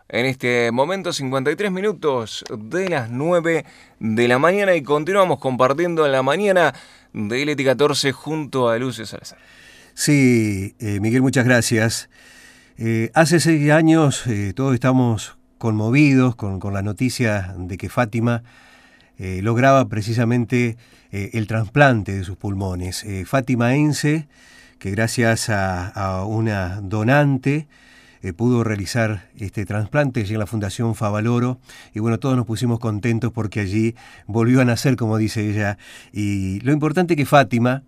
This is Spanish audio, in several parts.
En este momento, 53 minutos de las 9 de la mañana y continuamos compartiendo en la mañana de LT14 junto a Lucio Salazar. Sí, Miguel, muchas gracias. Hace 6 años todos estamos conmovidos con la noticia de que Fátima lograba precisamente el trasplante de sus pulmones. Fátima Ence, que gracias a una donante pudo realizar este trasplante allí en la Fundación Favaloro, y bueno, todos nos pusimos contentos porque allí volvió a nacer, como dice ella, y lo importante es que Fátima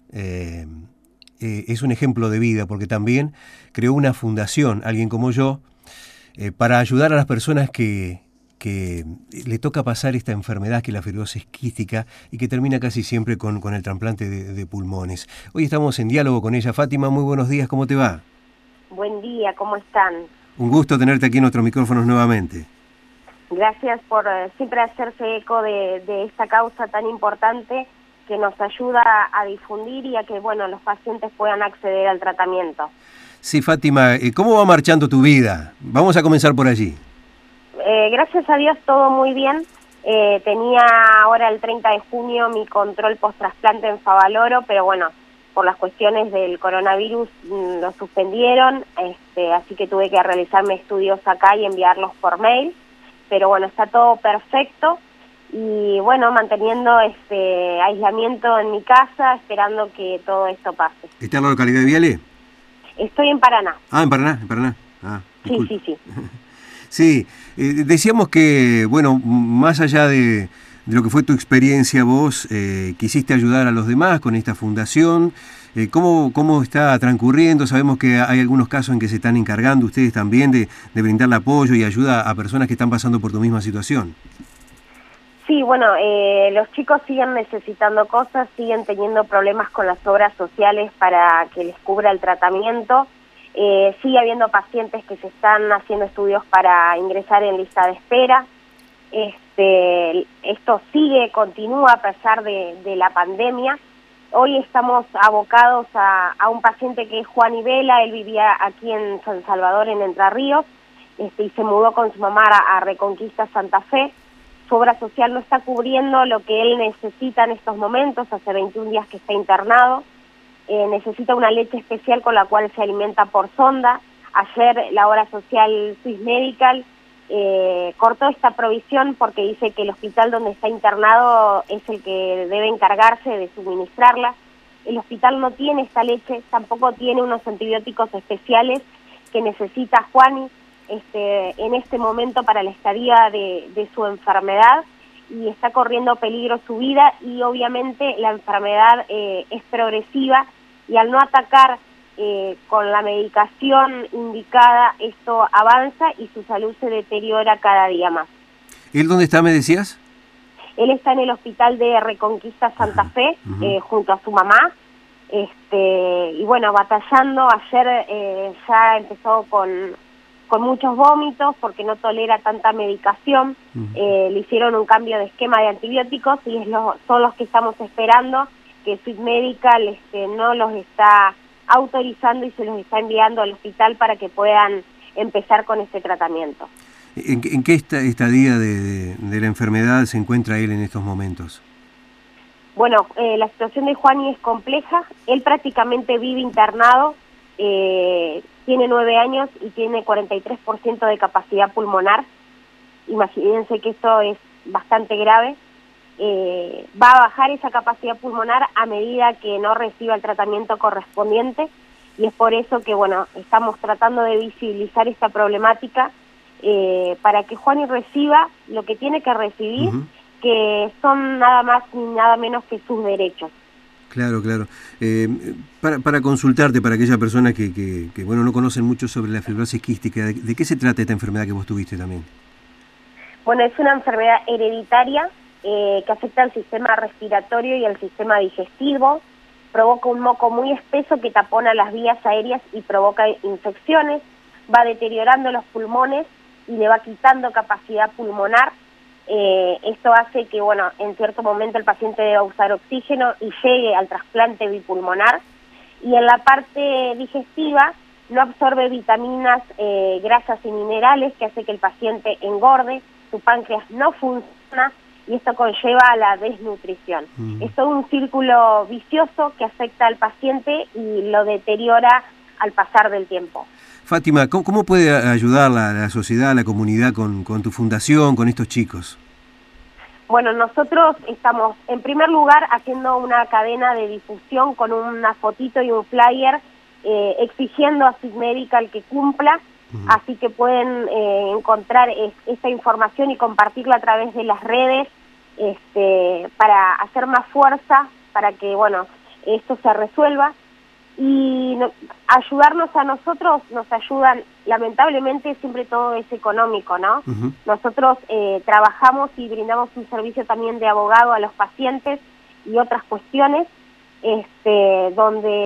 es un ejemplo de vida, porque también creó una fundación, alguien como yo, para ayudar a las personas que le toca pasar esta enfermedad que es la fibrosis quística y que termina casi siempre con el trasplante de pulmones. Hoy estamos en diálogo con ella. Fátima, muy buenos días, ¿cómo te va? Buen día, ¿cómo están? Un gusto tenerte aquí en nuestros micrófonos nuevamente. Gracias por siempre hacerse eco de esta causa tan importante que nos ayuda a difundir y a que los pacientes puedan acceder al tratamiento. Sí, Fátima, ¿cómo va marchando tu vida? Vamos a comenzar por allí. Gracias a Dios todo muy bien. Tenía ahora el 30 de junio mi control post-trasplante en Favaloro, pero por las cuestiones del coronavirus lo suspendieron, así que tuve que realizarme estudios acá y enviarlos por mail, pero está todo perfecto y manteniendo aislamiento en mi casa, esperando que todo esto pase. ¿Está en la localidad de Viale? Estoy en Paraná. Ah, en Paraná. Ah, sí. Sí, decíamos que, más allá de lo que fue tu experiencia, vos quisiste ayudar a los demás con esta fundación. ¿Cómo está transcurriendo? Sabemos que hay algunos casos en que se están encargando ustedes también de brindarle apoyo y ayuda a personas que están pasando por tu misma situación. Sí, los chicos siguen necesitando cosas, siguen teniendo problemas con las obras sociales para que les cubra el tratamiento. Sigue habiendo pacientes que se están haciendo estudios para ingresar en lista de espera. Esto continúa a pesar de la pandemia. Hoy estamos abocados a un paciente que es Juan Ibela. Él vivía aquí en San Salvador, en Entre Ríos, y se mudó con su mamá a Reconquista Santa Fe. Su obra social no está cubriendo lo que él necesita en estos momentos, hace 21 días que está internado. Necesita una leche especial con la cual se alimenta por sonda. Ayer la obra social Swiss Medical cortó esta provisión porque dice que el hospital donde está internado es el que debe encargarse de suministrarla. El hospital no tiene esta leche, tampoco tiene unos antibióticos especiales que necesita Juani en este momento para la estadía de su enfermedad, y está corriendo peligro su vida, y obviamente la enfermedad es progresiva y al no atacar con la medicación indicada, esto avanza y su salud se deteriora cada día más. ¿Él dónde está, me decías? Él está en el hospital de Reconquista Santa Fe, junto a su mamá, y batallando. Ayer ya empezó con muchos vómitos porque no tolera tanta medicación. Le hicieron un cambio de esquema de antibióticos y son los que estamos esperando, que Swiss Medical no los está autorizando y se los está enviando al hospital para que puedan empezar con este tratamiento. ¿En qué estadía de la enfermedad se encuentra él en estos momentos? La situación de Juani es compleja. Él prácticamente vive internado, tiene 9 años y tiene 43% de capacidad pulmonar. Imagínense que esto es bastante grave. Va a bajar esa capacidad pulmonar a medida que no reciba el tratamiento correspondiente, y es por eso que estamos tratando de visibilizar esta problemática para que Juani reciba lo que tiene que recibir, que son nada más ni nada menos que sus derechos. Claro. Para consultarte, para aquella persona que no conocen mucho sobre la fibrosis quística, ¿de qué se trata esta enfermedad que vos tuviste también? Es una enfermedad hereditaria que afecta al sistema respiratorio y al sistema digestivo. Provoca un moco muy espeso que tapona las vías aéreas y provoca infecciones. Va deteriorando los pulmones y le va quitando capacidad pulmonar. Esto hace que, en cierto momento el paciente deba usar oxígeno y llegue al trasplante bipulmonar. Y en la parte digestiva no absorbe vitaminas, grasas y minerales, que hace que el paciente engorde, su páncreas no funciona y esto conlleva a la desnutrición. Es todo un círculo vicioso que afecta al paciente y lo deteriora al pasar del tiempo. Fátima, ¿cómo puede ayudar la sociedad, la comunidad con tu fundación, con estos chicos? Bueno, nosotros estamos en primer lugar haciendo una cadena de difusión con una fotito y un flyer exigiendo a Sig Medical que cumpla, así que pueden encontrar esta información y compartirla a través de las redes para hacer más fuerza, para que, bueno, esto se resuelva. Y ayudarnos a nosotros, nos ayudan, lamentablemente siempre todo es económico, ¿no? Nosotros trabajamos y brindamos un servicio también de abogado a los pacientes y otras cuestiones, donde